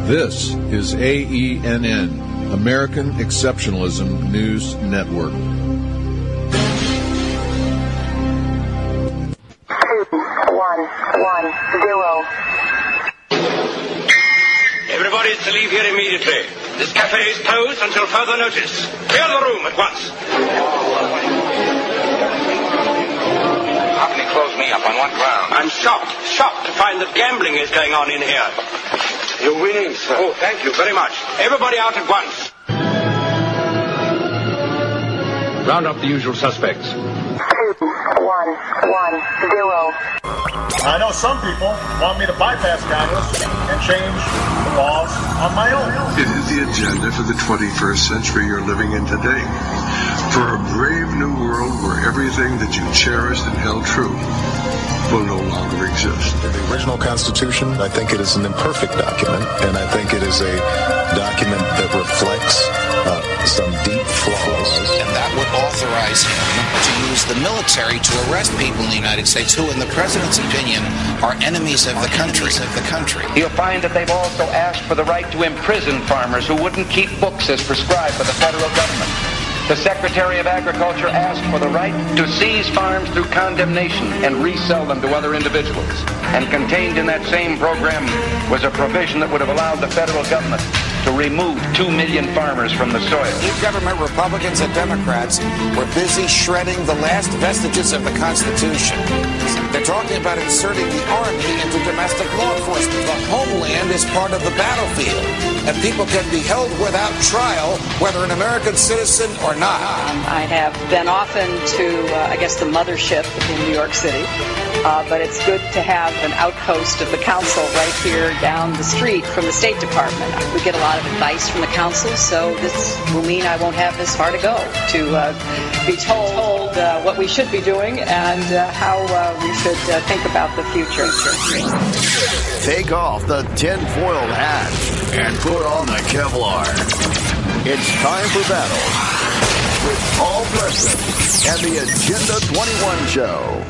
This is AENN, American Exceptionalism News Network. 2110. Everybody is to leave here immediately. This cafe is closed until further notice. Clear the room at once. How can he close me up? On what ground? I'm shocked to find that gambling is going on in here. You're winning, sir. Oh, thank you very much. Everybody out at once. Round up the usual suspects. 2110. I know some people want me to bypass Congress and change the laws on my own. It is the agenda for the 21st century you're living in today. For a brave new world where everything that you cherished and held true will no longer exist. The original Constitution, I think it is an imperfect document, and I think it is a document that reflects some deep flaws. And that would authorize him to use the military to arrest people in the United States who, in the president's opinion, are enemies of the country. You'll find that they've also asked for the right to imprison farmers who wouldn't keep books as prescribed by the federal government. The Secretary of Agriculture asked for the right to seize farms through condemnation and resell them to other individuals. And contained in that same program was a provision that would have allowed the federal government to remove 2 million farmers from the soil. Government Republicans and Democrats were busy shredding the last vestiges of the Constitution. They're talking about inserting the Army into domestic law enforcement. The homeland is part of the battlefield, and people can be held without trial, whether an American citizen or not. I have been often to, the mothership in New York City, but it's good to have an outpost of the council right here down the street from the State Department. We get a lot of advice from the council, so this will mean I won't have this far to go to be told what we should be doing and how we should think about the future. Take off the tinfoil hat and put on the Kevlar. It's time for battle with Paul Preston and the Agenda 21 Show.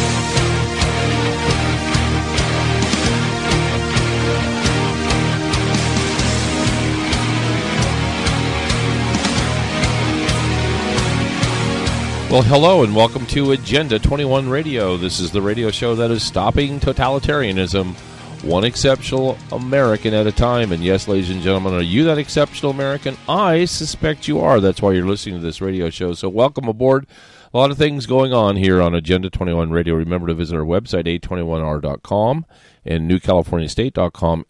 Well, hello and welcome to Agenda 21 Radio. This is the radio show that is stopping totalitarianism, one exceptional American at a time. And yes, ladies and gentlemen, are you that exceptional American? I suspect you are. That's why you're listening to this radio show. So welcome aboard. A lot of things going on here on Agenda 21 Radio. Remember to visit our website, a21r.com and newcaliforniastate.com,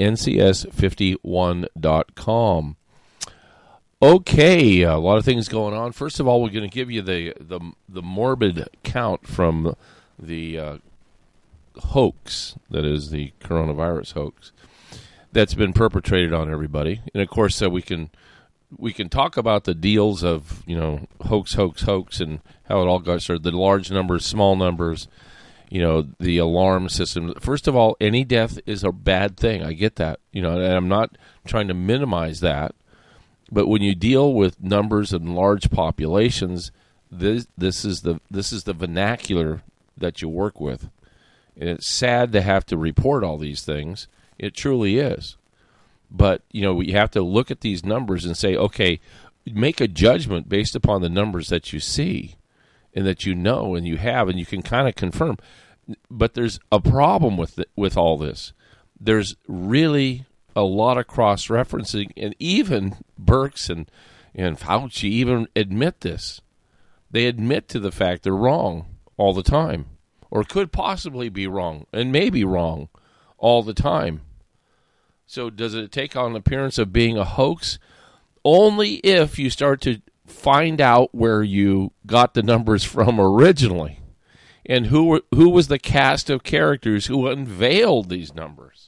ncs51.com. Okay, a lot of things going on. First of all, we're going to give you the morbid count from the hoax, that is the coronavirus hoax, that's been perpetrated on everybody. And, of course, we can talk about the deals of, hoax, and how it all got started, the large numbers, small numbers, the alarm system. First of all, any death is a bad thing. I get that, and I'm not trying to minimize that. But when you deal with numbers and large populations, this is the vernacular that you work with. And it's sad to have to report all these things. It truly is. But, you have to look at these numbers and say, okay, make a judgment based upon the numbers that you see and that you know and you have and you can kind of confirm. But there's a problem with all this. There's really a lot of cross-referencing, and even Birx and Fauci even admit this. They admit to the fact they're wrong all the time, or could possibly be wrong, and may be wrong all the time. So does it take on the appearance of being a hoax? Only if you start to find out where you got the numbers from originally, and who was the cast of characters who unveiled these numbers.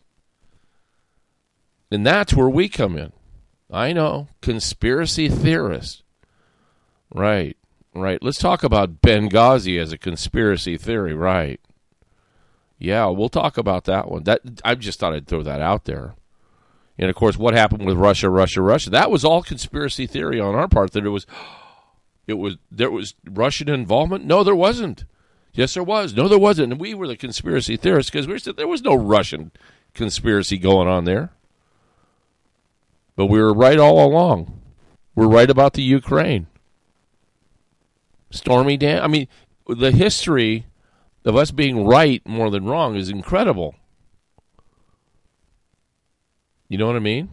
And that's where we come in. I know, conspiracy theorist. Right. Let's talk about Benghazi as a conspiracy theory, right? Yeah, we'll talk about that one. I just thought I'd throw that out there. And, of course, what happened with Russia? That was all conspiracy theory on our part, that there was Russian involvement. No, there wasn't. Yes, there was. No, there wasn't. And we were the conspiracy theorists because we said there was no Russian conspiracy going on there. But we were right all along. We're right about the Ukraine. Stormy Dan. I mean, the history of us being right more than wrong is incredible. You know what I mean?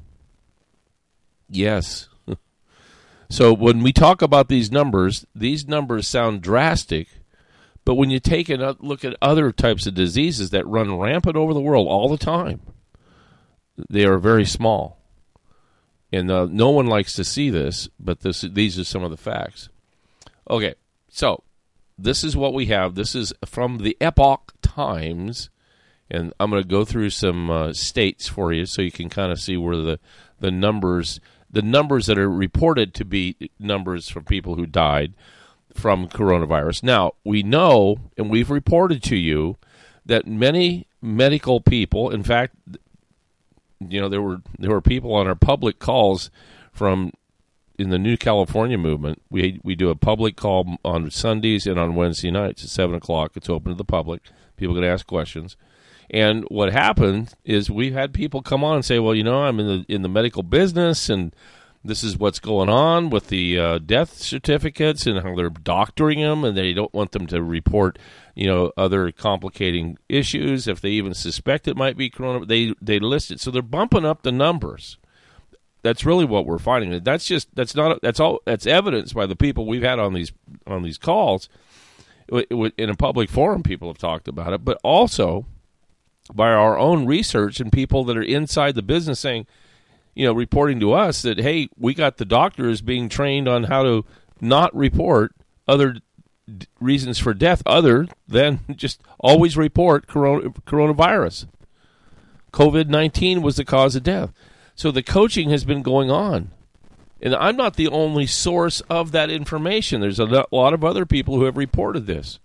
Yes. So when we talk about these numbers sound drastic, but when you take a look at other types of diseases that run rampant over the world all the time, they are very small. And no one likes to see this, but these are some of the facts. Okay, so this is what we have. This is from the Epoch Times, and I'm going to go through some states for you so you can kind of see where the numbers that are reported to be numbers from people who died from coronavirus. Now, we know, and we've reported to you, that many medical people, in fact, you know, there were people on our public calls in the New California movement. We do a public call on Sundays and on Wednesday nights at 7 o'clock. It's open to the public. People can ask questions. And what happened is we've had people come on and say, well, you know, I'm in the medical business, and this is what's going on with the death certificates and how they're doctoring them, and they don't want them to report, you know, other complicating issues. If they even suspect it might be corona, they list it. So they're bumping up the numbers. That's really what we're finding. That's evidenced by the people we've had on these calls. In a public forum, people have talked about it, but also by our own research and people that are inside the business saying, you know, reporting to us that, hey, we got the doctors being trained on how to not report other reasons for death other than just always report coronavirus. COVID-19 was the cause of death. So the coaching has been going on. And I'm not the only source of that information. There's a lot of other people who have reported this.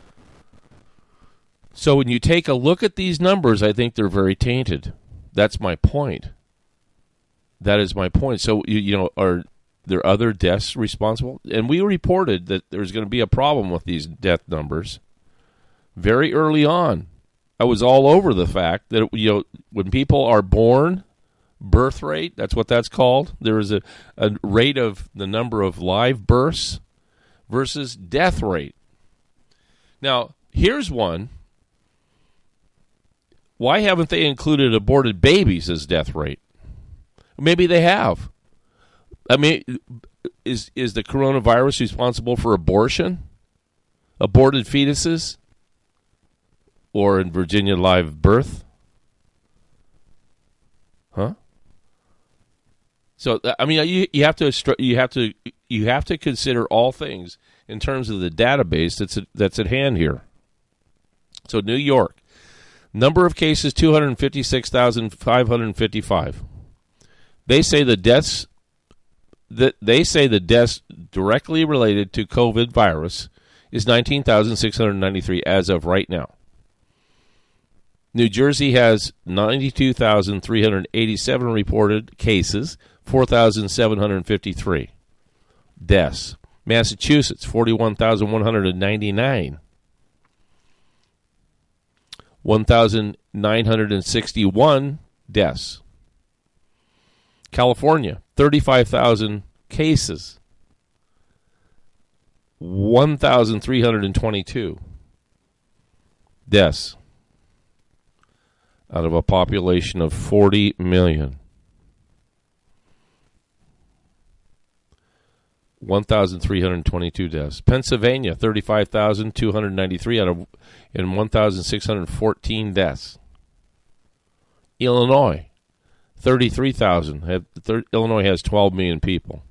So when you take a look at these numbers, I think they're very tainted. That's my point. That is my point. So, you know, are there other deaths responsible? And we reported that there's going to be a problem with these death numbers very early on. I was all over the fact that, you know, when people are born, birth rate, that's what that's called. There is a rate of the number of live births versus death rate. Now, here's one. Why haven't they included aborted babies as death rate? Maybe they have. I mean, is the coronavirus responsible for abortion? Aborted fetuses? Or in Virginia, live birth? Huh? So I mean, you have to consider all things in terms of the database that's at hand here. So New York, number of cases 256,555. They say the deaths directly related to COVID virus is 19,693 as of right now. New Jersey has 92,387 reported cases, 4,753 deaths. Massachusetts, 41,199. 1,961 deaths. California, 35,000 cases. 1,322 deaths out of a population of 40 million. 1,322 deaths. Pennsylvania, 35,293 and 1,614 deaths. Illinois, 33,000. Illinois has 12 million people.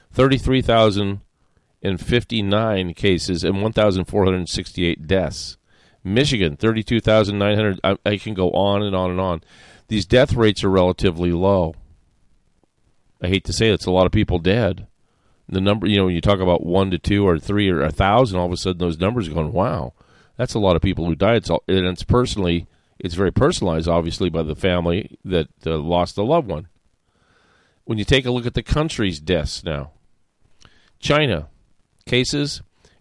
33,059 cases and 1,468 deaths. Michigan, 32,900. I can go on and on and on. These death rates are relatively low. I hate to say it, it's a lot of people dead. The number, you know, when you talk about 1 to 2 or 3 or 1,000, all of a sudden those numbers are going, wow, that's a lot of people who died. It's very personalized, obviously, by the family that lost a loved one. When you take a look at the country's deaths now, China, cases,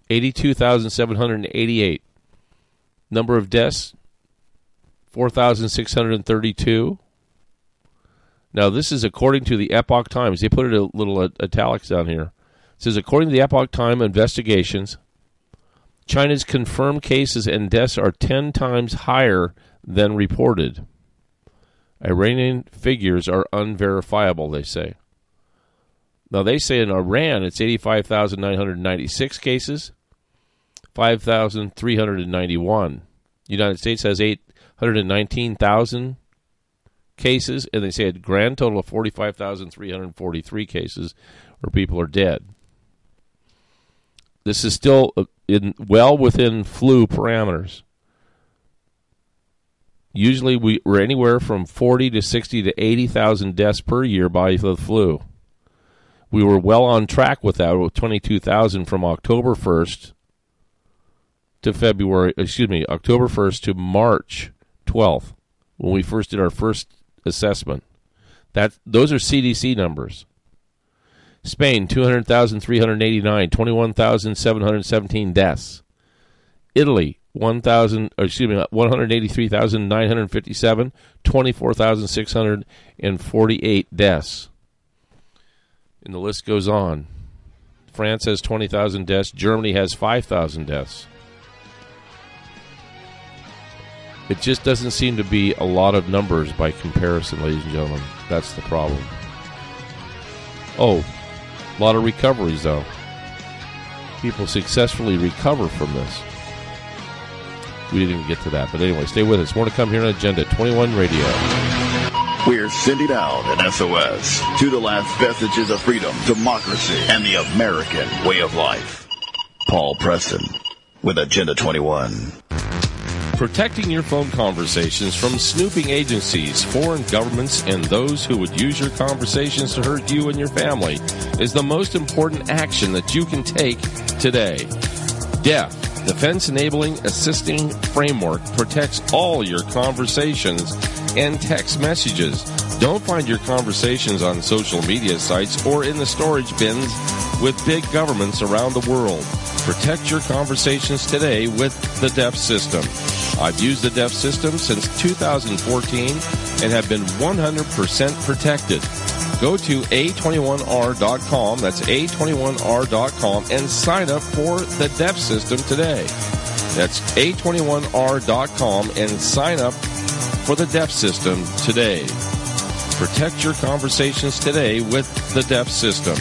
82,788. Number of deaths, 4,632. Now, this is according to the Epoch Times. They put it a little italics down here. It says, according to the Epoch Times investigations, China's confirmed cases and deaths are 10 times higher than reported. Iranian figures are unverifiable, they say. Now, they say in Iran it's 85,996 cases, 5,391. The United States has 819,000 cases, and they say a grand total of 45,343 cases where people are dead. This is still well within flu parameters. Usually we're anywhere from 40 to 60 to 80,000 deaths per year by the flu. We were well on track with that, with 22,000 from October 1st to October 1st to March 12th, when we first did our first assessment. Those are CDC numbers. Spain, 200,389, 21,717 deaths. Italy, 183,957, 24,648 deaths. And the list goes on. France has 20,000 deaths. Germany has 5,000 deaths. It just doesn't seem to be a lot of numbers by comparison, ladies and gentlemen. That's the problem. Oh, a lot of recoveries, though. People successfully recover from this. We didn't even get to that. But anyway, stay with us. More to come here on Agenda 21 Radio. We're sending out an SOS to the last vestiges of freedom, democracy, and the American way of life. Paul Preston with Agenda 21. Protecting your phone conversations from snooping agencies, foreign governments, and those who would use your conversations to hurt you and your family is the most important action that you can take today. DEF, Defense Enabling Assisting Framework, protects all your conversations and text messages. Don't find your conversations on social media sites or in the storage bins with big governments around the world. Protect your conversations today with the DEF system. I've used the DEF system since 2014 and have been 100% protected. Go to A21R.com, that's A21R.com, and sign up for the DEF system today. That's A21R.com and sign up for the DEF system today. Protect your conversations today with the DEF system.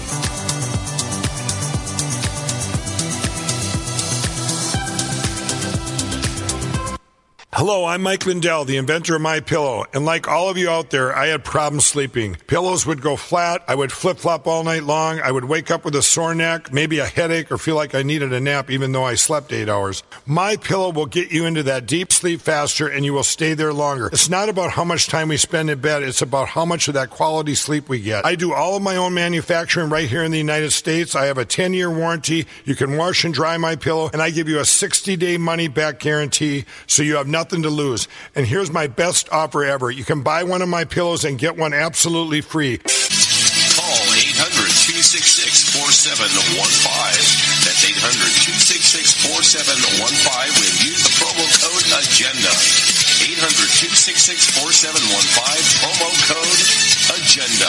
Hello, I'm Mike Lindell, the inventor of MyPillow, and like all of you out there, I had problems sleeping. Pillows would go flat, I would flip-flop all night long, I would wake up with a sore neck, maybe a headache, or feel like I needed a nap even though I slept 8 hours. MyPillow will get you into that deep sleep faster and you will stay there longer. It's not about how much time we spend in bed, it's about how much of that quality sleep we get. I do all of my own manufacturing right here in the United States. I have a 10-year warranty. You can wash and dry MyPillow, and I give you a 60-day money-back guarantee, so you have nothing to lose. And here's my best offer ever. You can buy one of my pillows and get one absolutely free. Call 800-266-4715. That's 800-266-4715 and use the promo code AGENDA. 800-266-4715, promo code AGENDA.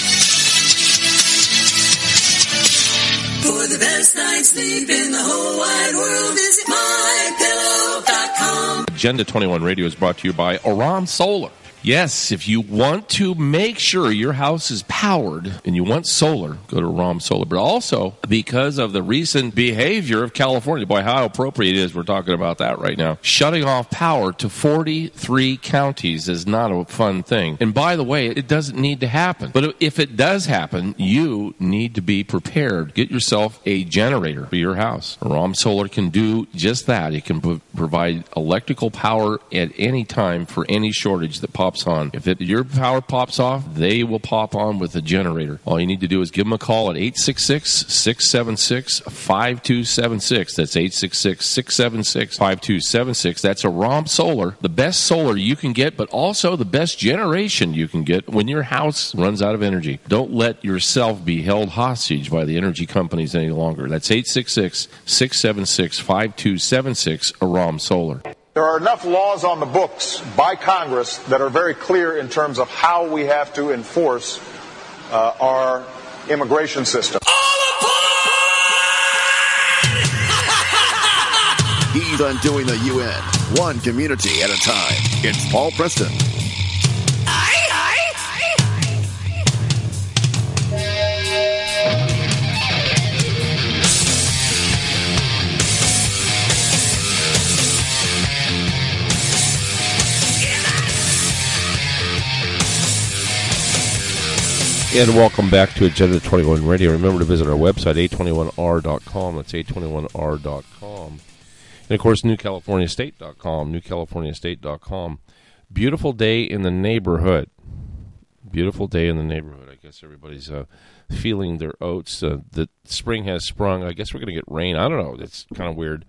For the best night's sleep in the whole wide world, visit MyPillow.com. Agenda 21 Radio is brought to you by Aram Solar. Yes, if you want to make sure your house is powered and you want solar, go to Aram Solar. But also, because of the recent behavior of California, boy, how appropriate it is, we're talking about that right now. Shutting off power to 43 counties is not a fun thing. And by the way, it doesn't need to happen. But if it does happen, you need to be prepared. Get yourself a generator for your house. Aram Solar can do just that. It can provide electrical power at any time for any shortage that pops on. If your power pops off, they will pop on with a generator. All you need to do is give them a call at 866-676-5276. That's 866-676-5276. That's Aram Solar, the best solar you can get, but also the best generation you can get when your house runs out of energy. Don't let yourself be held hostage by the energy companies any longer. That's 866-676-5276, Aram Solar. There are enough laws on the books by Congress that are very clear in terms of how we have to enforce our immigration system. He's undoing the UN, one community at a time. It's Paul Preston. And welcome back to Agenda 21 Radio. Remember to visit our website, a21r.com. That's a21r.com. And, of course, newcaliforniastate.com, newcaliforniastate.com. Beautiful day in the neighborhood. Beautiful day in the neighborhood. I guess everybody's feeling their oats. The spring has sprung. I guess we're going to get rain. I don't know. It's kind of weird.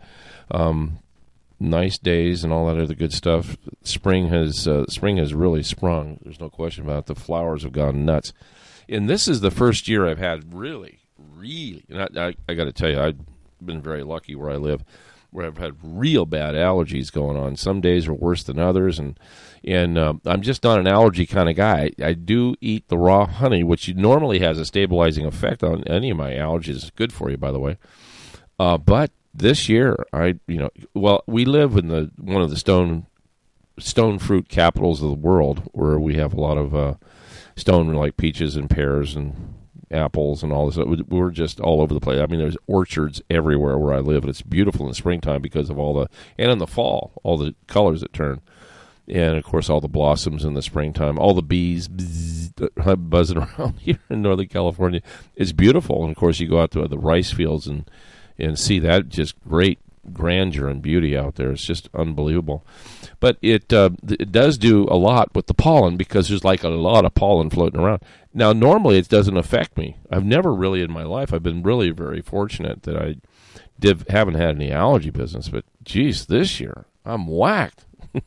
Nice days and all that other good stuff. Spring has really sprung. There's no question about it. The flowers have gone nuts. And this is the first year I've had really, and I got to tell you, I've been very lucky where I live, where I've had real bad allergies going on. Some days are worse than others, and I'm just not an allergy kind of guy. I do eat the raw honey, which normally has a stabilizing effect on any of my allergies. It's good for you, by the way. But this year, we live in one of the stone fruit capitals of the world, where we have a lot of stone, like peaches and pears and apples and all this. We're just all over the place. I mean, there's orchards everywhere where I live, and it's beautiful in the springtime because of and in the fall, all the colors that turn. And, of course, all the blossoms in the springtime, all the bees buzzing around here in Northern California. It's beautiful. And, of course, you go out to the rice fields and see that just great grandeur and beauty out there. It's just unbelievable. But it does do a lot with the pollen, because there's like a lot of pollen floating around. Now, normally it doesn't affect me. I've never really in my life, I've been really very fortunate that I haven't had any allergy business. But, geez, this year, I'm whacked.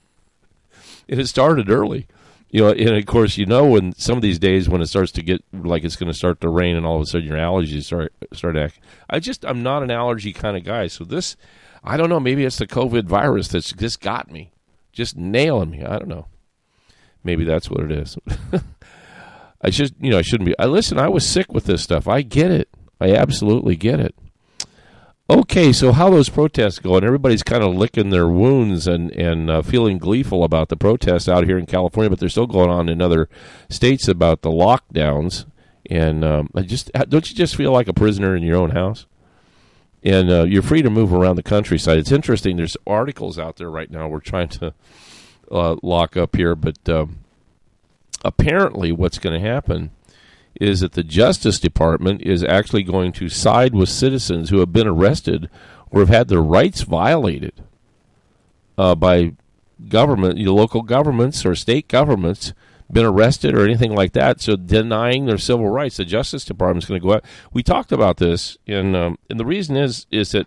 It started early. And of course, when some of these days when it starts to get like it's going to start to rain and all of a sudden your allergies start acting. I'm not an allergy kind of guy. So this, I don't know, maybe it's the COVID virus that's just got me, just nailing me. I don't know. Maybe that's what it is. I shouldn't be. Listen, I was sick with this stuff. I get it. I absolutely get it. Okay, so how those protests going? Everybody's kind of licking their wounds and feeling gleeful about the protests out here in California, but they're still going on in other states about the lockdowns. And don't you just feel like a prisoner in your own house? And you're free to move around the countryside. It's interesting. There's articles out there right now we're trying to lock up here, but apparently what's going to happen is that the Justice Department is actually going to side with citizens who have been arrested or have had their rights violated by government, local governments or state governments, been arrested or anything like that, so denying their civil rights. The Justice Department is going to go out. We talked about this, and the reason is that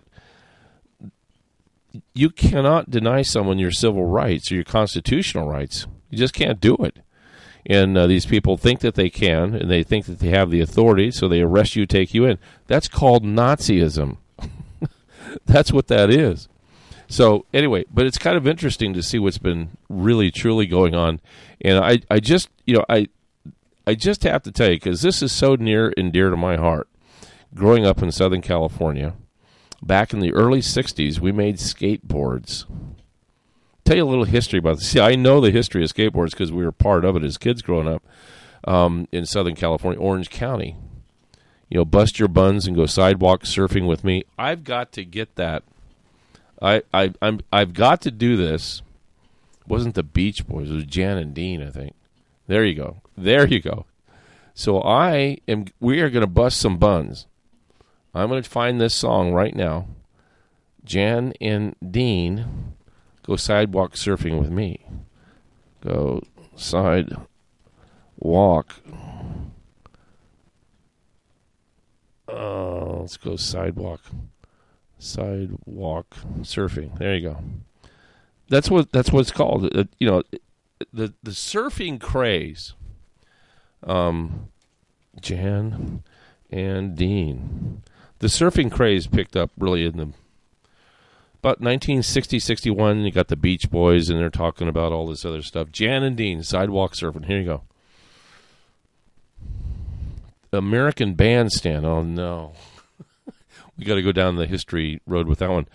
you cannot deny someone your civil rights or your constitutional rights. You just can't do it. And these people think that they can, and they think that they have the authority, so they arrest you, take you in. That's called Nazism. That's what that is. So anyway, but it's kind of interesting to see what's been really, truly going on. And I just have to tell you, because this is so near and dear to my heart. Growing up in Southern California, back in the early 60s, we made skateboards. Tell you a little history about this. See, I know the history of skateboards because we were part of it as kids growing up in Southern California, Orange County. Bust your buns and go sidewalk surfing with me. I've got to get that. I've got to do this. It wasn't the Beach Boys. It was Jan and Dean, I think. There you go. There you go. So we are going to bust some buns. I'm going to find this song right now. Jan and Dean, go sidewalk surfing with me. Go sidewalk. Let's go sidewalk surfing. There you go. That's what it's called. The surfing craze. Jan and Dean. The surfing craze picked up really About 1960, 61, you got the Beach Boys, and they're talking about all this other stuff. Jan and Dean, Sidewalk Surfing. Here you go. American Bandstand. Oh, no. We got to go down the history road with that one.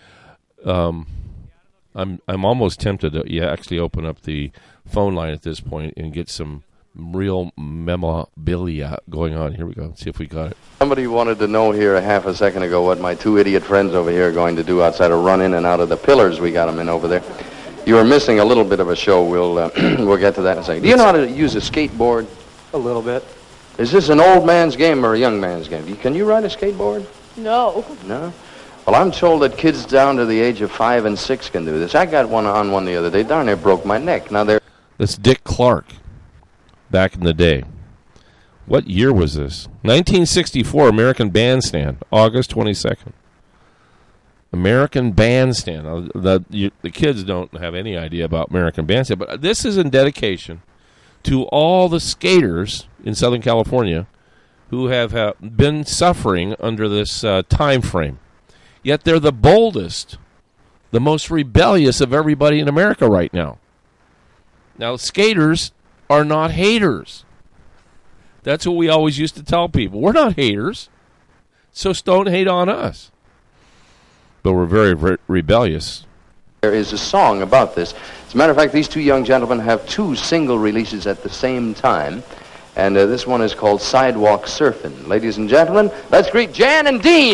I'm almost tempted to actually open up the phone line at this point and get some real memorabilia going on. Here we go. Let's see if we got it. Somebody wanted to know here a half a second ago what my two idiot friends over here are going to do outside of run in and out of the pillars we got them in over there. You were missing a little bit of a show. We'll get to that in a second. Do you know how to use a skateboard? A little bit. Is this an old man's game or a young man's game? Can you ride a skateboard? No. No? Well, I'm told that kids down to the age of 5 and 6 can do this. I got one the other day. Darn near broke my neck. Now That's Dick Clark. Back in the day. What year was this? 1964, American Bandstand, August 22nd. American Bandstand. The kids don't have any idea about American Bandstand, but this is in dedication to all the skaters in Southern California who have been suffering under this time frame. Yet they're the boldest, the most rebellious of everybody in America right now. Now, skaters are not haters. That's what we always used to tell people. We're not haters, so don't hate on us. But we're very rebellious. There is a song about this. As a matter of fact, these two young gentlemen have 2 single releases at the same time, and this one is called Sidewalk Surfing. Ladies and gentlemen, let's greet Jan and Dean.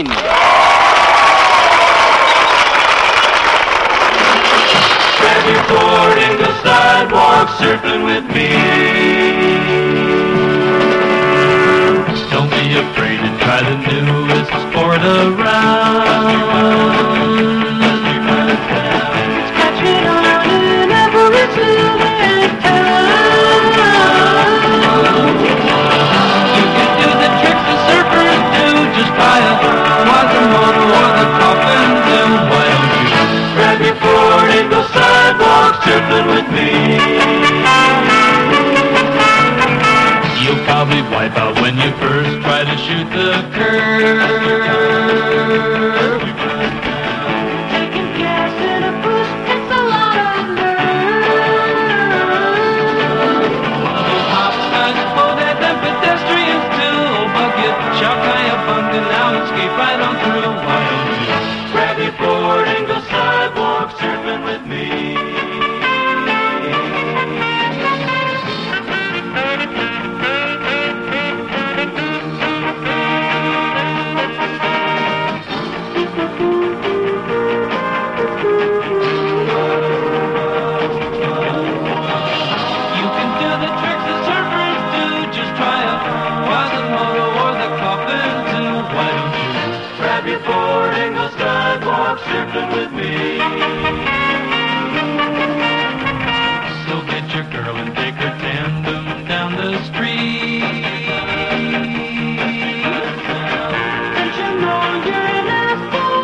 Grab your board and go sidewalk surfing with me. Don't be afraid to try the newest sport around. It's catching on in every city town. You can do the tricks the surfers do. Just buy a Quasimodo or the Coffin do. Why don't you grab your board and go sidewalk surfing with me? You'll probably wipe out when you first try to shoot the curve. Taking gas in a boost takes a lot of nerve. Hopscotch, bonehead, and pedestrians too. Bucket, shock, bunga, now escape right on through. Why don't you grab your board and go sidewalk surfing with me? Surfing with me. So get your girl and take her tandem down the street. And you know you're an asshole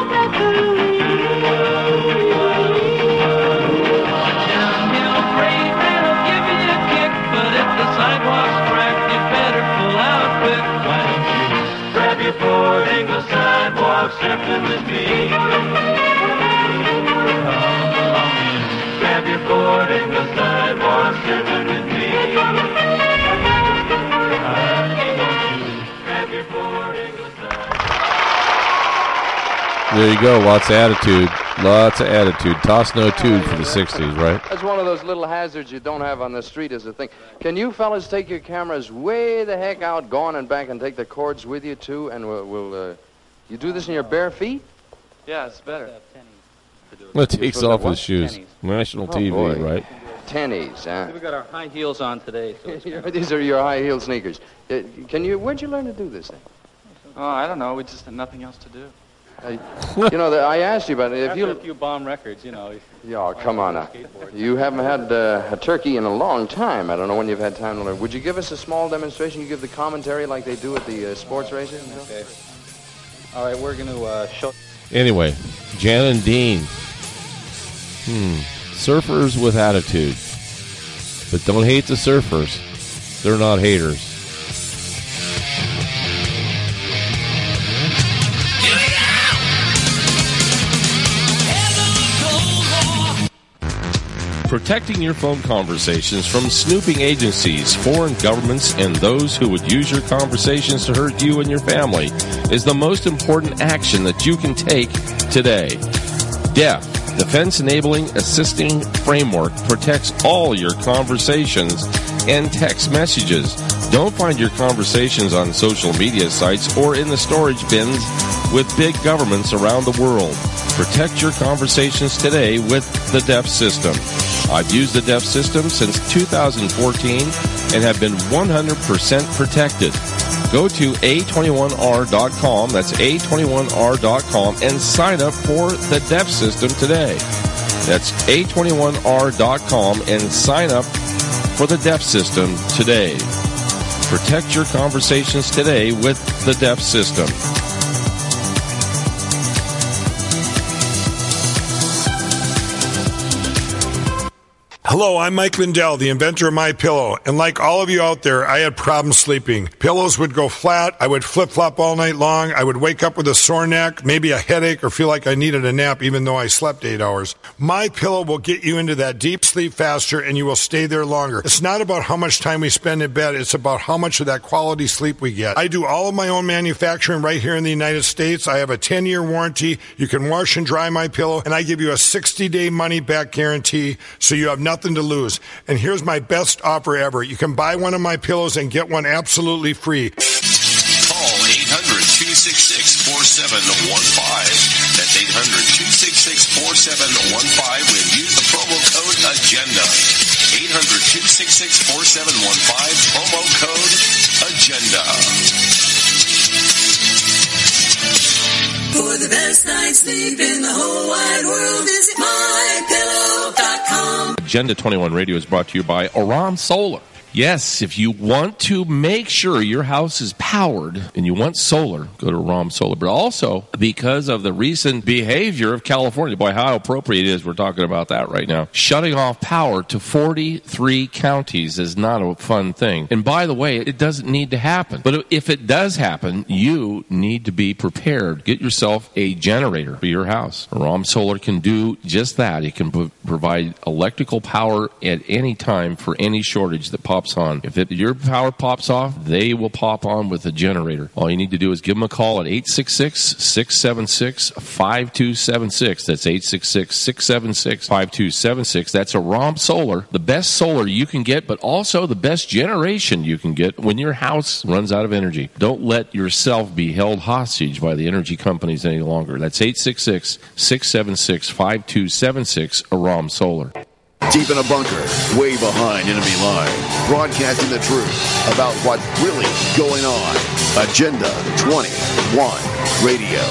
downhill freight man'll give you a kick, but if the sidewalk's cracked, you better pull out quick. Why don't you grab your board and go sidewalk surfing with me? Grab your board and go sidewalk surfing with me. Grab your board and go sidewalk. There you go. Lots of attitude. Lots of attitude. Toss no tude for the 60s, right? That's one of those little hazards you don't have on the street as a thing. Can you fellas take your cameras way the heck out, gone and back, and take the cords with you, too? And we'll you do this in your bare feet? Yeah, it's better. It takes off his shoes. National TV, boy. Right? Tennies, huh? We got our high heels on today. So These are your high heel sneakers. Where'd you learn to do this thing? Oh, I don't know. We just had nothing else to do. I asked you about it. After a few bomb records, you know. Yeah, come on now. You haven't had a turkey in a long time. I don't know when you've had time to learn. Would you give us a small demonstration? You give the commentary like they do at the sports races? Okay. All right, we're going to show... Anyway, Jan and Dean. Surfers with attitude. But don't hate the surfers. They're not haters. Here we go! Protecting your phone conversations from snooping agencies, foreign governments, and those who would use your conversations to hurt you and your family is the most important action that you can take today. DEF, Defense Enabling Assisting Framework, protects all your conversations and text messages. Don't find your conversations on social media sites or in the storage bins with big governments around the world. Protect your conversations today with the DEF system. I've used the DEF system since 2014 and have been 100% protected. Go to A21R.com, that's A21R.com, and sign up for the DEF system today. That's A21R.com and sign up for the DEF system today. Protect your conversations today with the DEF system. Hello, I'm Mike Lindell, the inventor of MyPillow, and like all of you out there, I had problems sleeping. Pillows would go flat, I would flip-flop all night long, I would wake up with a sore neck, maybe a headache, or feel like I needed a nap even though I slept 8 hours. MyPillow will get you into that deep sleep faster and you will stay there longer. It's not about how much time we spend in bed, it's about how much of that quality sleep we get. I do all of my own manufacturing right here in the United States. I have a 10-year warranty. You can wash and dry MyPillow, and I give you a 60-day money-back guarantee, so you have nothing to lose. And here's my best offer ever. You can buy one of my pillows and get one absolutely free. Call 800-266-4715. That's 800-266-4715 when use the promo code AGENDA. 800-266-4715, promo code AGENDA. For the best night's sleep in the whole wide world, visit MyPillow.com. Agenda 21 Radio is brought to you by Aram Solar. Yes, if you want to make sure your house is powered and you want solar, go to Aram Solar. But also, because of the recent behavior of California, boy, how appropriate it is we're talking about that right now. Shutting off power to 43 counties is not a fun thing. And by the way, it doesn't need to happen. But if it does happen, you need to be prepared. Get yourself a generator for your house. Aram Solar can do just that. It can provide electrical power at any time for any shortage that pops on. If your power pops off, they will pop on with a generator. All you need to do is give them a call at 866-676-5276. That's 866-676-5276. That's Aram Solar, the best solar you can get, but also the best generation you can get when your house runs out of energy. Don't let yourself be held hostage by the energy companies any longer. That's 866-676-5276, Aram Solar. Deep in a bunker, way behind enemy lines, broadcasting the truth about what's really going on. Agenda 21 Radio.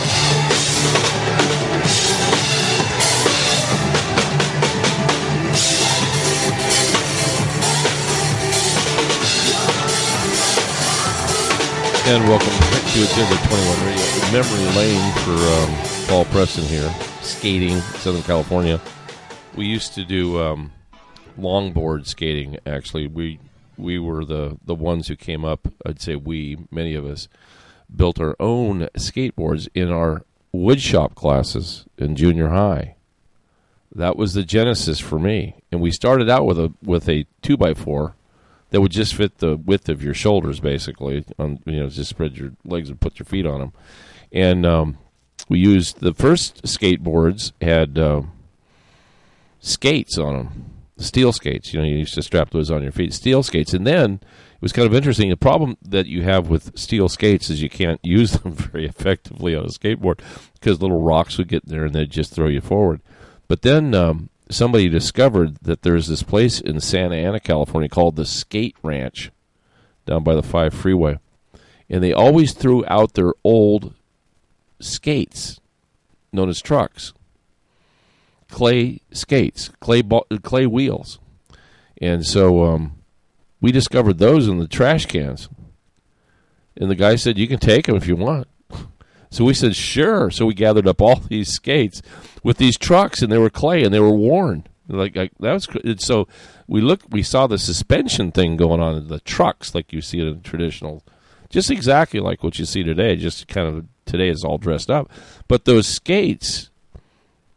And welcome back to Agenda 21 Radio. Memory lane for Paul Preston here, skating, Southern California. We used to do longboard skating, actually. We were the ones who came up, I'd say many of us, built our own skateboards in our woodshop classes in junior high. That was the genesis for me. And we started out with a 2x4 that would just fit the width of your shoulders, basically. Just spread your legs and put your feet on them. And we used the first skateboards had skates on them, steel skates. You used to strap those on your feet, steel skates. And then it was kind of interesting. The problem that you have with steel skates is you can't use them very effectively on a skateboard because little rocks would get in there and they'd just throw you forward. But then somebody discovered that there's this place in Santa Ana, California called the Skate Ranch down by the 5 freeway. And they always threw out their old skates known as trucks. Clay skates, clay wheels. And so we discovered those in the trash cans. And the guy said, you can take them if you want. So we said, sure. So we gathered up all these skates with these trucks, and they were clay, and they were worn. That was so we saw the suspension thing going on in the trucks like you see it in traditional, just exactly like what you see today, just kind of today is all dressed up. But those skates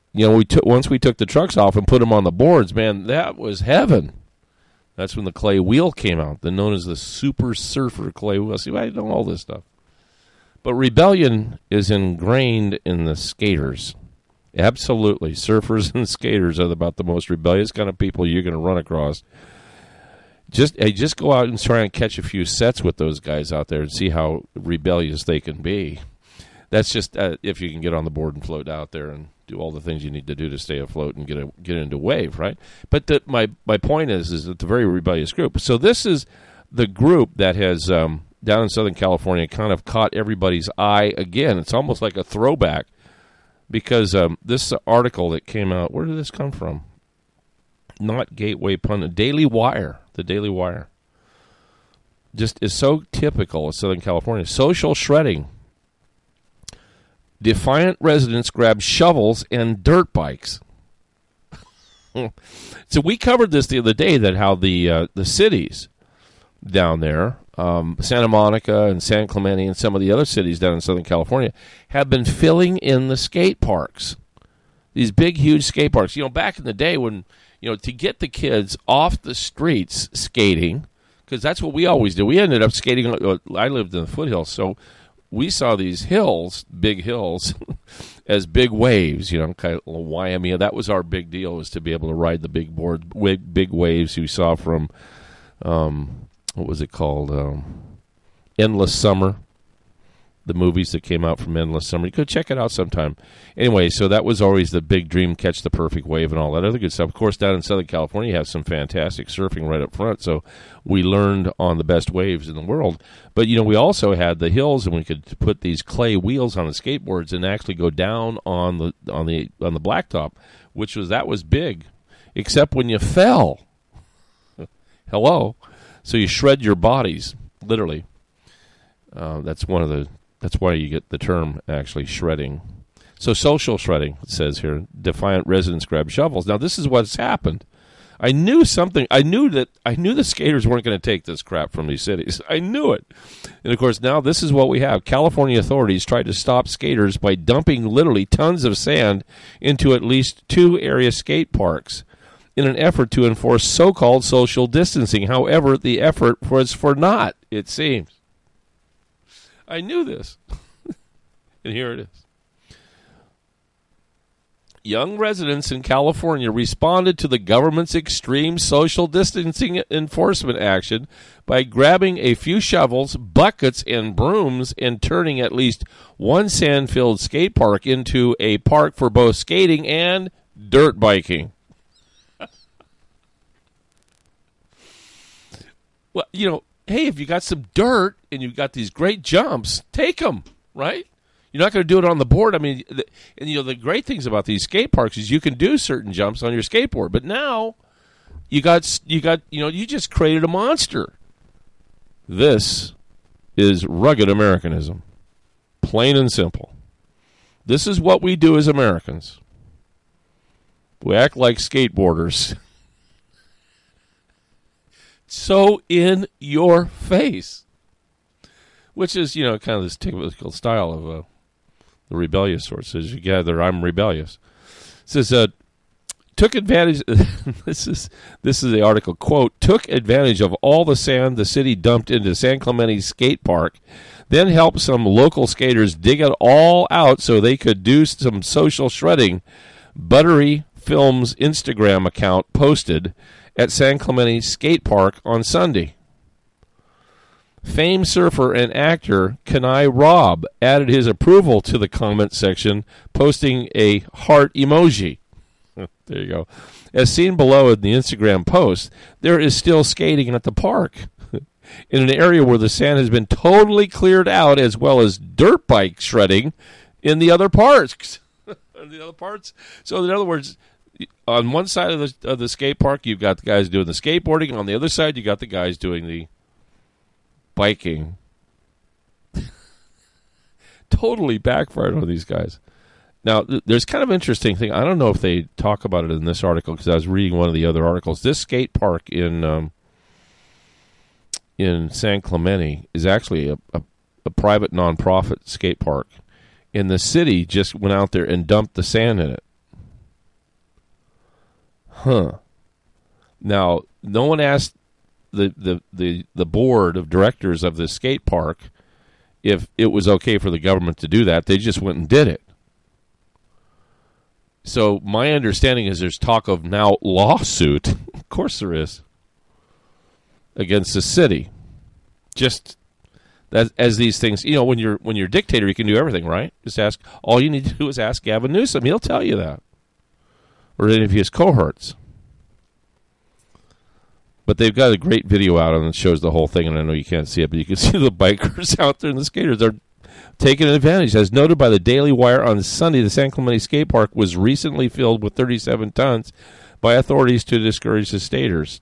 once we took the trucks off and put them on the boards, man, that was heaven. That's when the clay wheel came out, known as the Super Surfer clay wheel. See, I know all this stuff. But rebellion is ingrained in the skaters. Absolutely. Surfers and skaters are about the most rebellious kind of people you're going to run across. Just go out and try and catch a few sets with those guys out there and see how rebellious they can be. That's just if you can get on the board and float out there and do all the things you need to do to stay afloat and get into wave, right? But my point is that the very rebellious group. So this is the group that has down in Southern California kind of caught everybody's eye again. It's almost like a throwback because this article that came out. Where did this come from? Not Gateway Pundit, Daily Wire. The Daily Wire just is so typical of Southern California. Social shredding. Defiant residents grab shovels and dirt bikes. So we covered this the other day, that how the cities down there, Santa Monica and San Clemente and some of the other cities down in Southern California, have been filling in the skate parks. These big, huge skate parks. Back in the day when, to get the kids off the streets skating, because that's what we always do. We ended up skating. I lived in the foothills, so we saw these hills, big hills, as big waves, kind of Waimea. That was our big deal, was to be able to ride the big board, big waves you saw from, what was it called? Endless Summer. The movies that came out from Endless Summer. You could check it out sometime. Anyway, so that was always the big dream, catch the perfect wave and all that other good stuff. Of course, down in Southern California, you have some fantastic surfing right up front, so we learned on the best waves in the world. But, we also had the hills, and we could put these clay wheels on the skateboards and actually go down on the blacktop, that was big, except when you fell. Hello. So you shred your bodies, literally. That's why you get the term, actually, shredding. So social shredding, it says here. Defiant residents grab shovels. Now, this is what's happened. I knew the skaters weren't going to take this crap from these cities. I knew it. And, of course, now this is what we have. California authorities tried to stop skaters by dumping literally tons of sand into at least 2 area skate parks in an effort to enforce so-called social distancing. However, the effort was for naught, it seems. I knew this. And here it is. Young residents in California responded to the government's extreme social distancing enforcement action by grabbing a few shovels, buckets, and brooms and turning at least one sand-filled skate park into a park for both skating and dirt biking. Well, hey, if you got some dirt and you've got these great jumps, take them, right? You're not going to do it on the board. I mean, the great things about these skate parks is you can do certain jumps on your skateboard. But now you just created a monster. This is rugged Americanism, plain and simple. This is what we do as Americans. We act like skateboarders. So in your face, which is, kind of this typical style of the rebellious sort. Says, you gather, I'm rebellious. It says, took advantage, this is the article, quote, took advantage of all the sand the city dumped into San Clemente skate park, then helped some local skaters dig it all out so they could do some social shredding. Buttery Films Instagram account posted at San Clemente Skate Park on Sunday. Famed surfer and actor Kenai Robb added his approval to the comment section, posting a heart emoji. There you go. As seen below in the Instagram post, there is still skating at the park in an area where the sand has been totally cleared out, as well as dirt bike shredding in the other parks. So in other words, on one side of the skate park, you've got the guys doing the skateboarding. On the other side, you got the guys doing the biking. Totally backfired on these guys. Now, there's kind of an interesting thing. I don't know if they talk about it in this article, because I was reading one of the other articles. This skate park in San Clemente is actually a private nonprofit skate park. And the city just went out there and dumped the sand in it. Now, no one asked the board of directors of the skate park if it was okay for the government to do that. They just went and did it. So my understanding is there's talk of now lawsuit. Of course there is. Against the city. Just that, as these things, when you're a dictator, you can do everything, right? Just ask. All you need to do is ask Gavin Newsom. He'll tell you that. Or any of his cohorts. But they've got a great video out and it shows the whole thing, and I know you can't see it, but you can see the bikers out there and the skaters are taking advantage. As noted by the Daily Wire on Sunday, the San Clemente skate park was recently filled with 37 tons by authorities to discourage the skaters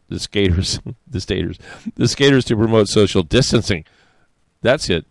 to promote social distancing. That's it.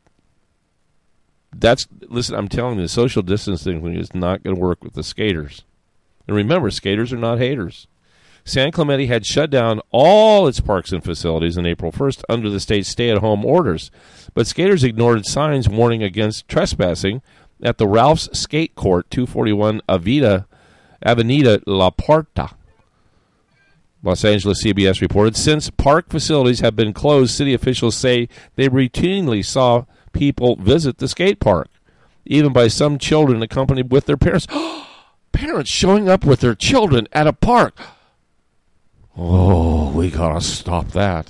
Listen, I'm telling you, the social distancing thing is not going to work with the skaters. And remember, skaters are not haters. San Clemente had shut down all its parks and facilities on April 1st under the state's stay-at-home orders. But skaters ignored signs warning against trespassing at the Ralph's Skate Court, 241 Avenida La Porta. Los Angeles CBS reported, since park facilities have been closed, city officials say they routinely saw people visit the skate park, even by some children accompanied with their parents. Parents showing up with their children at a park. Oh, we gotta stop that.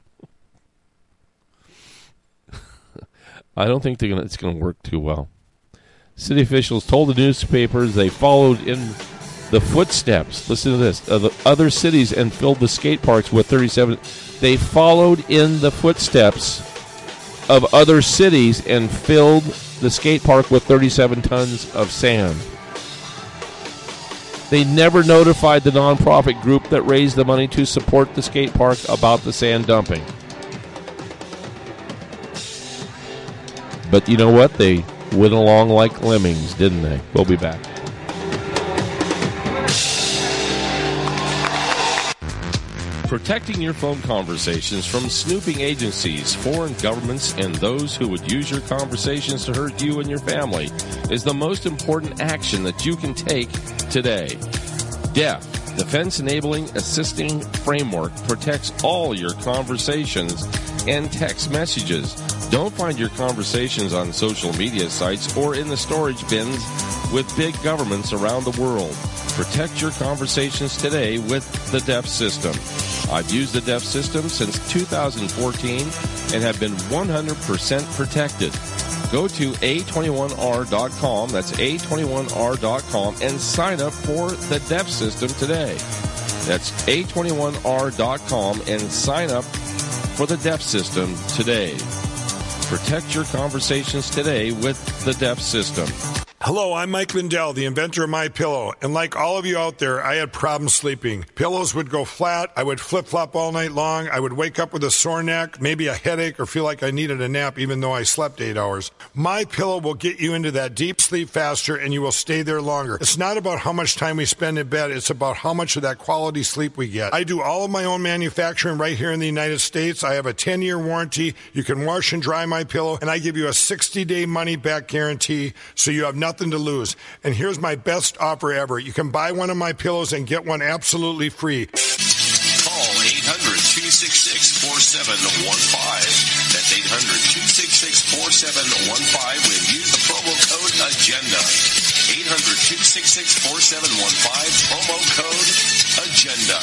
I don't think it's going to work too well. City officials told the newspapers they followed in the footsteps. Listen to this. Of the other cities and filled the skate parks with 37. They followed in the footsteps of other cities and filled the skate park with 37 tons of sand. They never notified the nonprofit group that raised the money to support the skate park about the sand dumping. But you know what? They went along like lemmings, didn't they? We'll be back. Protecting your phone conversations from snooping agencies, foreign governments, and those who would use your conversations to hurt you and your family is the most important action that you can take today. DEF, Defense Enabling Assisting Framework, protects all your conversations and text messages. Don't find your conversations on social media sites or in the storage bins with big governments around the world. Protect your conversations today with the DEF system. I've used the DEF system since 2014 and have been 100% protected. Go to A21R.com, that's A21R.com, and sign up for the DEF system today. That's A21R.com and sign up for the DEF system today. Protect your conversations today with the DEF system. Hello, I'm Mike Lindell, the inventor of MyPillow, and like all of you out there, I had problems sleeping. Pillows would go flat, I would flip-flop all night long, I would wake up with a sore neck, maybe a headache, or feel like I needed a nap even though I slept 8 hours. MyPillow will get you into that deep sleep faster and you will stay there longer. It's not about how much time we spend in bed, it's about how much of that quality sleep we get. I do all of my own manufacturing right here in the United States. I have a 10-year warranty. You can wash and dry MyPillow, and I give you a 60-day money-back guarantee, so you have nothing to lose. And here's my best offer ever. You can buy one of my pillows and get one absolutely free. Call 800-266-4715. That's 800-266-4715 and use the promo code AGENDA. 800-266-4715, promo code AGENDA.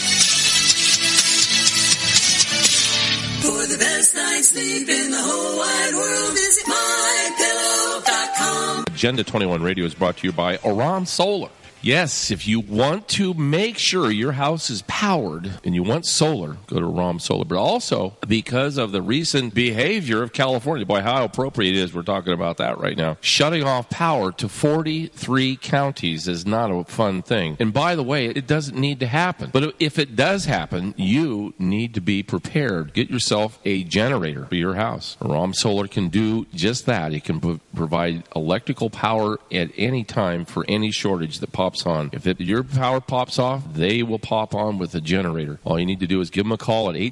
For the best night's sleep in the whole wide world, visit MyPillow.com. Agenda 21 Radio is brought to you by Aram Solar. Yes, if you want to make sure your house is powered and you want solar, go to Aram Solar. But also, because of the recent behavior of California, boy, how appropriate it is we're talking about that right now. Shutting off power to 43 counties is not a fun thing. And by the way, it doesn't need to happen. But if it does happen, you need to be prepared. Get yourself a generator for your house. Aram Solar can do just that. It can provide electrical power at any time for any shortage that pops pops on. If your power pops off, they will pop on with a generator. All you need to do is give them a call at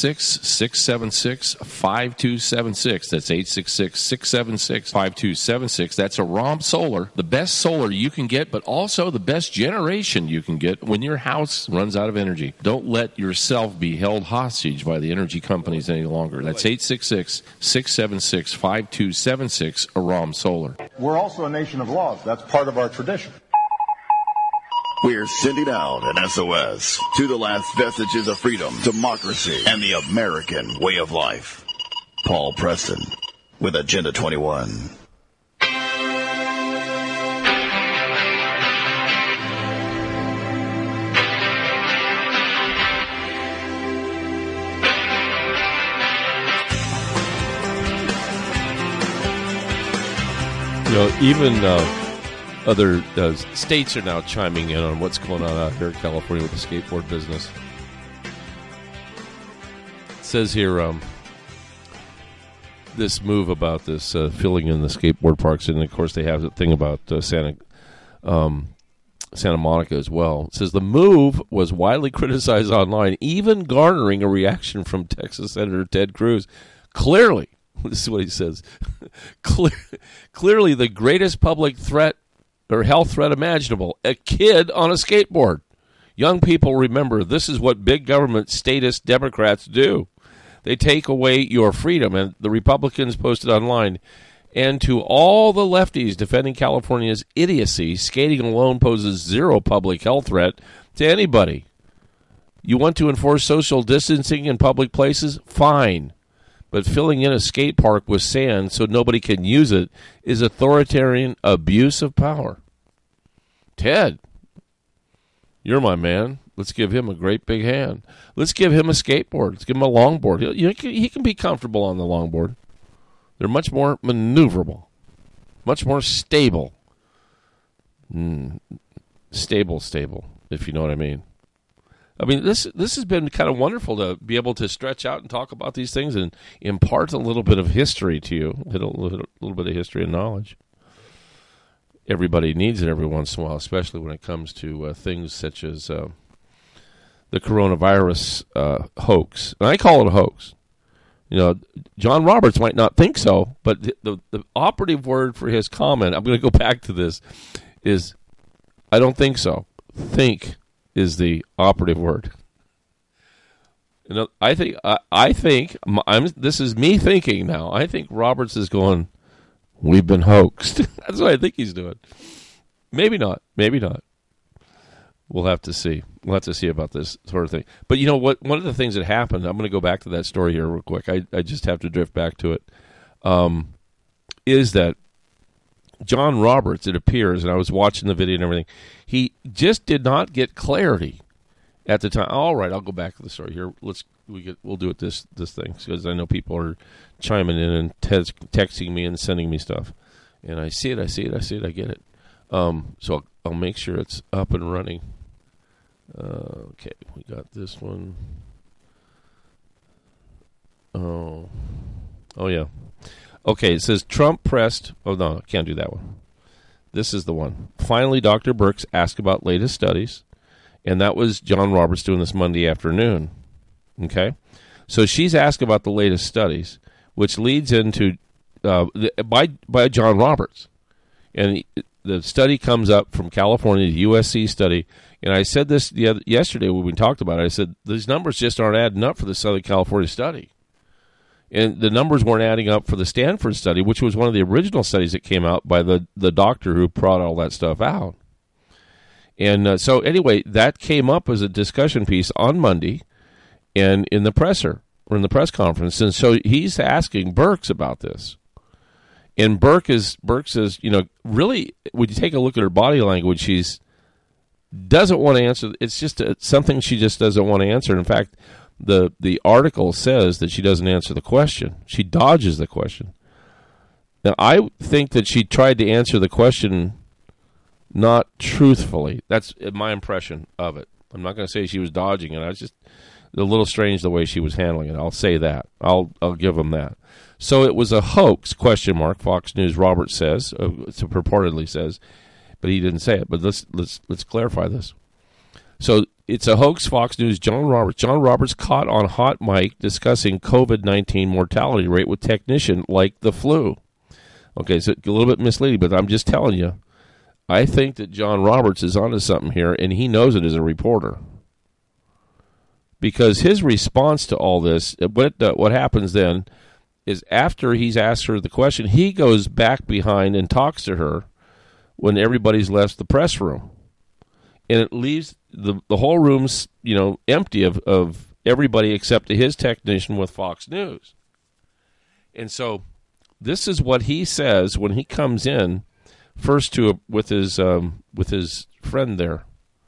866-676-5276. That's 866-676-5276. That's Aram Solar, the best solar you can get, but also the best generation you can get when your house runs out of energy. Don't let yourself be held hostage by the energy companies any longer. That's 866-676-5276, Aram Solar. We're also a nation of laws. That's part of our tradition. We're sending out an SOS to the last vestiges of freedom, democracy, and the American way of life. Paul Preston with Agenda 21. Even other states are now chiming in on what's going on out here in California with the skateboard business. It says here, this move about this filling in the skateboard parks, and of course they have the thing about Santa Monica as well. It says the move was widely criticized online, even garnering a reaction from Texas Senator Ted Cruz. Clearly, this is what he says, clearly the greatest public threat or health threat imaginable, a kid on a skateboard. Young people, remember, this is what big government statist Democrats do. They take away your freedom. And the Republicans posted online, and to all the lefties defending California's idiocy, skating alone poses zero public health threat to anybody. You want to enforce social distancing in public places? Fine. But filling in a skate park with sand so nobody can use it is authoritarian abuse of power. Ted, you're my man. Let's give him a great big hand. Let's give him a skateboard. Let's give him a longboard. He can be comfortable on the longboard. They're much more maneuverable, much more stable. Stable, if you know what I mean. I mean, this has been kind of wonderful to be able to stretch out and talk about these things and impart a little bit of history to you, a little bit of history and knowledge. Everybody needs it every once in a while, especially when it comes to things such as the coronavirus hoax. And I call it a hoax. You know, John Roberts might not think so, but the operative word for his comment, I'm going to go back to this, is I don't think so. Think is the operative word. You know, I think this is me thinking now. I think Roberts is going, we've been hoaxed. That's what I think he's doing. Maybe not. We'll have to see. We'll have to see about this sort of thing. But you know what? One of the things that happened, I'm going to go back to that story here real quick. I just have to drift back to it. Is that John Roberts, it appears, and I was watching the video and everything, he just did not get clarity at the time. All right, I'll go back to the story here. We'll do it this thing, because I know people are chiming in and texting me and sending me stuff, and I see it, I get it. So I'll make sure it's up and running. Okay, we got this one. Oh yeah. Okay, it says Trump pressed. Oh, no, I can't do that one. This is the one. Finally, Dr. Birx asked about latest studies, and that was John Roberts doing this Monday afternoon. Okay? So she's asked about the latest studies, which leads into by John Roberts. And the study comes up from California, the USC study. And I said this yesterday when we talked about it. I said, these numbers just aren't adding up for the Southern California study. And the numbers weren't adding up for the Stanford study, which was one of the original studies that came out by the doctor who brought all that stuff out. And so anyway, that came up as a discussion piece on Monday and in the presser, or in the press conference. And so he's asking Birx about this. And Birx says, you know, really, when you take a look at her body language, she's doesn't want to answer. It's just something she just doesn't want to answer. In fact, the article says that she doesn't answer the question. She dodges the question. Now, I think that she tried to answer the question not truthfully. That's my impression of it. I'm not going to say she was dodging it. I was just a little strange the way she was handling it. I'll say that. I'll give them that. So it was a hoax, ? Fox News Roberts says, purportedly says, but he didn't say it. But let's clarify this. So it's a hoax. Fox News. John Roberts caught on hot mic discussing COVID-19 mortality rate with technician like the flu. Okay, so a little bit misleading, but I'm just telling you. I think that John Roberts is onto something here, and he knows it as a reporter. Because his response to all this, what happens then is after he's asked her the question, he goes back behind and talks to her when everybody's left the press room. And it leaves the whole room's, empty of everybody except his technician with Fox News. And so this is what he says when he comes in first with his friend there.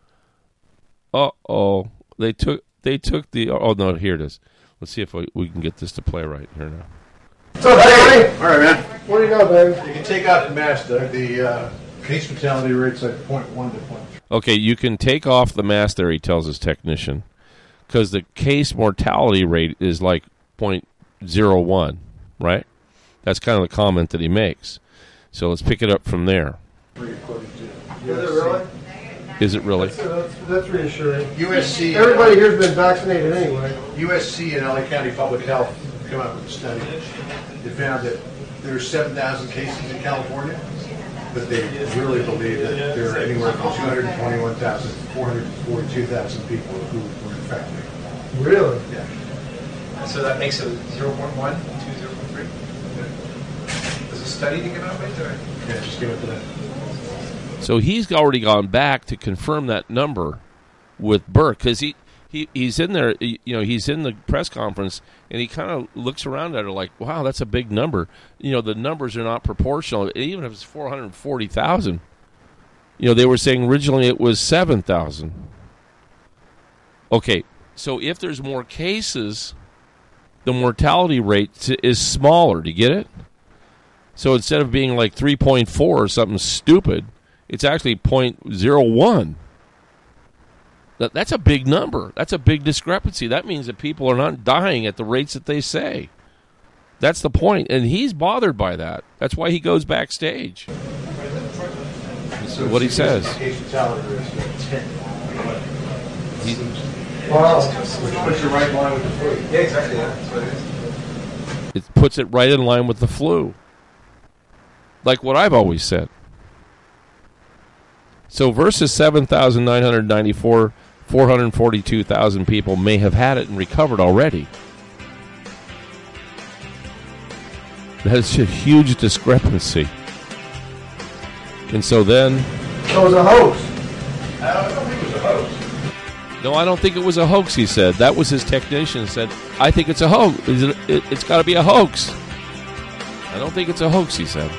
They took the. Oh no, here it is. Let's see if we can get this to play right here now. What's up, Danny? All right, man. What do you know, baby? You can take out the mask, Doug. The case fatality rate's like 0.1 to 0.3. Okay, you can take off the mask there, he tells his technician, because the case mortality rate is like 0.01, right? That's kind of the comment that he makes. So let's pick it up from there. Is it really? Is it really? That's reassuring. USC. Everybody here's been vaccinated anyway. USC and LA County Public Health come out with a study. They found that there are 7,000 cases in California, but they really believe that there are anywhere from 221,000 to 442,000 people who were infected. Really? Yeah. So that makes it 0.1 to 0.3? There's a study to give out right there? Yeah, just give it to them. So he's already gone back to confirm that number with Burke, because he's in there, he's in the press conference, and he kind of looks around at her like, wow, that's a big number. The numbers are not proportional. Even if it's 440,000, they were saying originally it was 7,000. Okay, so if there's more cases, the mortality rate is smaller. Do you get it? So instead of being like 3.4 or something stupid, it's actually 0.01. That's a big number. That's a big discrepancy. That means that people are not dying at the rates that they say. That's the point. And he's bothered by that. That's why he goes backstage. So what he says. Wow. Which puts you right in line with the flu. Yeah, exactly. Yeah. That's what it is. It puts it right in line with the flu. Like what I've always said. So versus 7,994, 442,000 people may have had it and recovered already. That's a huge discrepancy. And so then... So it was a hoax. I don't think it was a hoax. No, I don't think it was a hoax, he said. That was his technician said, I think it's a hoax. It's got to be a hoax. I don't think it's a hoax, he said.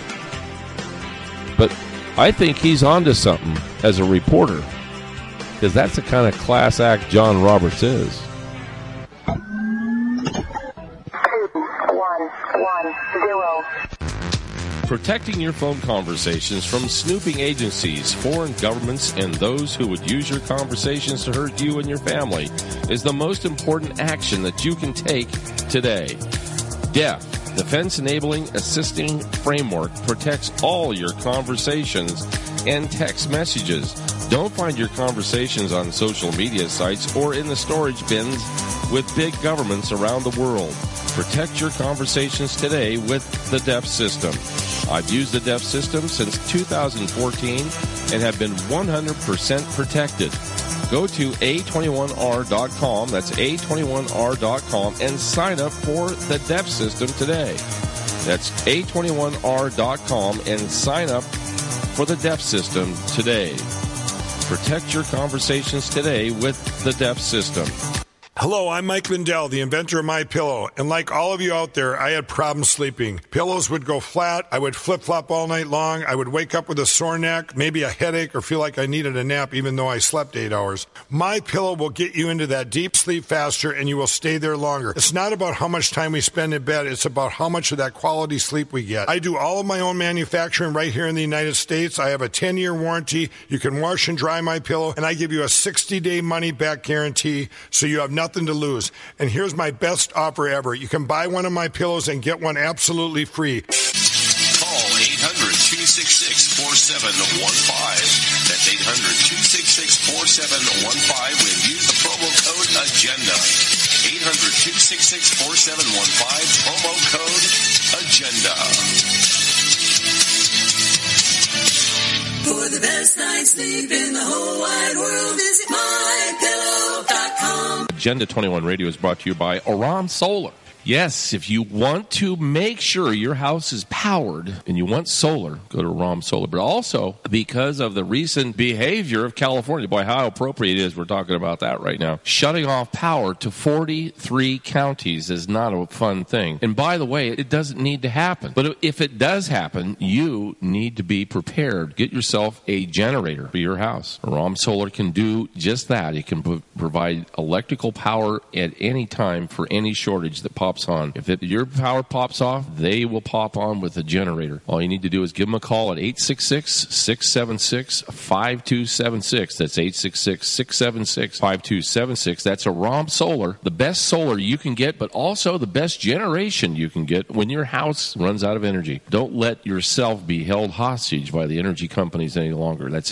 But I think he's onto something as a reporter, because that's the kind of class act John Roberts is. 2-1-1-0. Protecting your phone conversations from snooping agencies, foreign governments, and those who would use your conversations to hurt you and your family is the most important action that you can take today. DEF, Defense Enabling Assisting Framework, protects all your conversations and text messages. Don't find your conversations on social media sites or in the storage bins with big governments around the world. Protect your conversations today with the DEF system. I've used the DEF system since 2014 and have been 100% protected. Go to A21R.com, that's A21R.com, and sign up for the DEF system today. That's A21R.com and sign up for the DEF system today. Protect your conversations today with the DEF system. Hello, I'm Mike Lindell, the inventor of MyPillow, and like all of you out there, I had problems sleeping. Pillows would go flat, I would flip-flop all night long, I would wake up with a sore neck, maybe a headache, or feel like I needed a nap even though I slept 8 hours. MyPillow will get you into that deep sleep faster and you will stay there longer. It's not about how much time we spend in bed, it's about how much of that quality sleep we get. I do all of my own manufacturing right here in the United States. I have a 10-year warranty. You can wash and dry MyPillow, and I give you a 60-day money-back guarantee, so you have nothing to lose. And here's my best offer ever. You can buy one of my pillows and get one absolutely free. Call 800-266-4715. That's 800-266-4715 when you use the promo code AGENDA. 800-266-4715, promo code AGENDA. For the best night's sleep in the whole wide world, visit MyPillow.com. Agenda 21 Radio is brought to you by Aram Solar. Yes, if you want to make sure your house is powered and you want solar, go to Aram Solar. But also, because of the recent behavior of California, boy, how appropriate it is we're talking about that right now. Shutting off power to 43 counties is not a fun thing. And by the way, it doesn't need to happen. But if it does happen, you need to be prepared. Get yourself a generator for your house. Aram Solar can do just that. It can provide electrical power at any time for any shortage that pops on. If your power pops off, they will pop on with a generator. All you need to do is give them a call at 866-676-5276. That's 866-676-5276. That's Aram Solar, the best solar you can get, but also the best generation you can get when your house runs out of energy. Don't let yourself be held hostage by the energy companies any longer. That's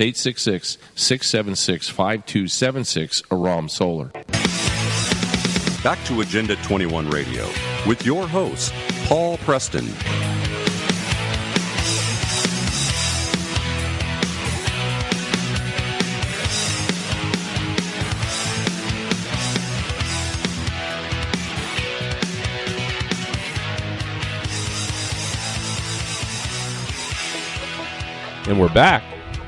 866-676-5276, Aram Solar. Back to Agenda 21 Radio with your host, Paul Preston. And we're back.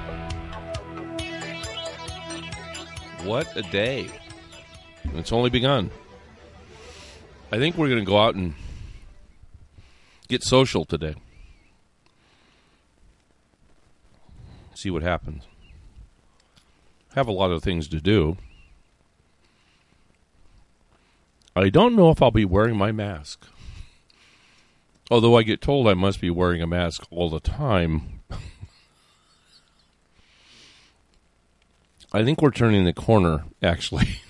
What a day. It's only begun. I think we're going to go out and get social today. See what happens. Have a lot of things to do. I don't know if I'll be wearing my mask. Although I get told I must be wearing a mask all the time. I think we're turning the corner, actually.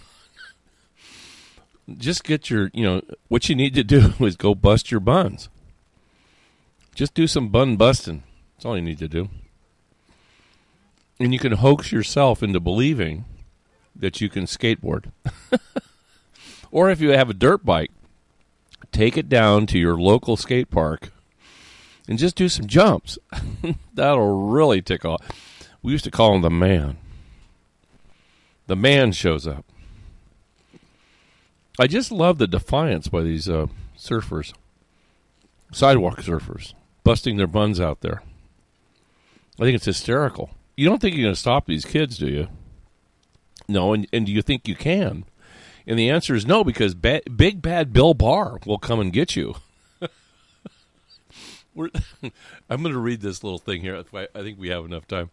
Just get your, what you need to do is go bust your buns. Just do some bun busting. That's all you need to do. And you can hoax yourself into believing that you can skateboard. Or if you have a dirt bike, take it down to your local skate park and just do some jumps. That'll really tick off. We used to call him the man. The man shows up. I just love the defiance by these surfers, sidewalk surfers, busting their buns out there. I think it's hysterical. You don't think you're going to stop these kids, do you? No, and do you think you can? And the answer is no, because big bad Bill Barr will come and get you. I'm going to read this little thing here. I think we have enough time.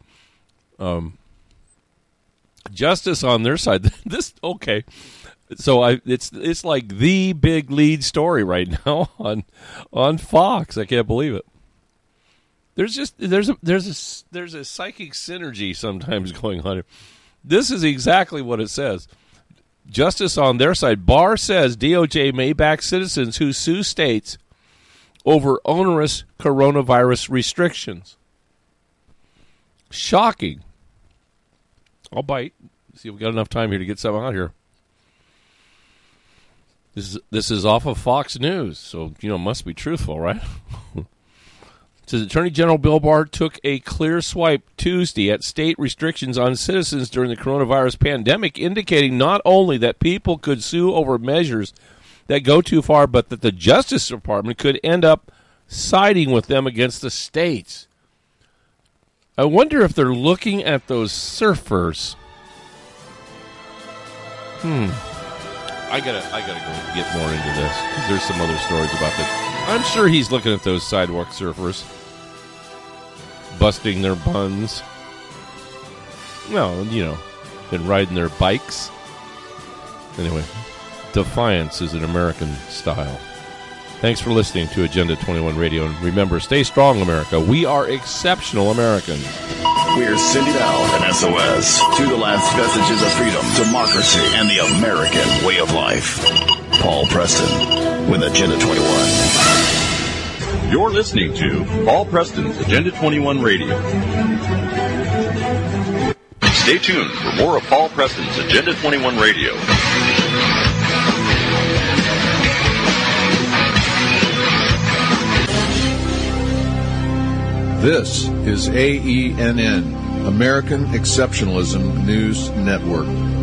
Justice on their side. Okay. So it's like the big lead story right now on Fox. I can't believe it. There's a psychic synergy sometimes going on here. This is exactly what it says. Justice on their side. Barr says DOJ may back citizens who sue states over onerous coronavirus restrictions. Shocking. I'll bite. See if we got enough time here to get something out here. This is off of Fox News, so, must be truthful, right? It says Attorney General Bill Barr took a clear swipe Tuesday at state restrictions on citizens during the coronavirus pandemic, indicating not only that people could sue over measures that go too far, but that the Justice Department could end up siding with them against the states. I wonder if they're looking at those surfers. I gotta go get more into this, because there's some other stories about that. I'm sure he's looking at those sidewalk surfers busting their buns. Well, and riding their bikes. Anyway, defiance is an American style. Thanks for listening to Agenda 21 Radio. And remember, stay strong, America. We are exceptional Americans. We're sending out an SOS to the last vestiges of freedom, democracy, and the American way of life. Paul Preston with Agenda 21. You're listening to Paul Preston's Agenda 21 Radio. Stay tuned for more of Paul Preston's Agenda 21 Radio. This is AENN, American Exceptionalism News Network.